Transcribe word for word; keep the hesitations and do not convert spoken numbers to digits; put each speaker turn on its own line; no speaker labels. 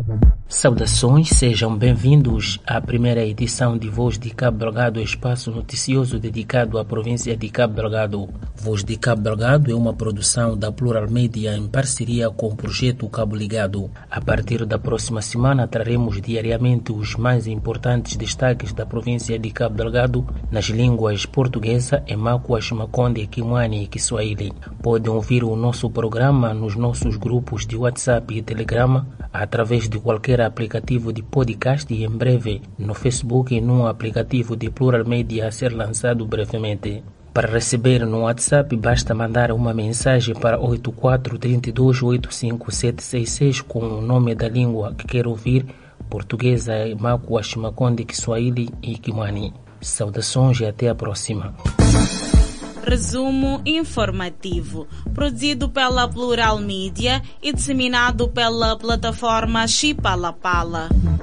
Saudações, sejam bem-vindos à primeira edição de Voz de Cabo Delgado, espaço noticioso dedicado à província de Cabo Delgado. Voz de Cabo Delgado é uma produção da Plural Media em parceria com o projeto Cabo Ligado. A partir da próxima semana traremos diariamente os mais importantes destaques da província de Cabo Delgado nas línguas portuguesa, Emakwa, Shimakonde, Kimwani e Kiswahili. Podem ouvir o nosso programa nos nossos grupos de WhatsApp e Telegram através de qualquer aplicativo de podcast e em breve no Facebook e num aplicativo de Plural Media a ser lançado brevemente. Para receber no WhatsApp basta mandar uma mensagem para oito quatro três dois oito cinco sete seis seis com o nome da língua que quer ouvir, portuguesa, Emakwa, Shimakonde, Kiswahili e Kimwani. Saudações e até a próxima.
Resumo informativo, produzido pela Plural Media e disseminado pela plataforma Chipalapala.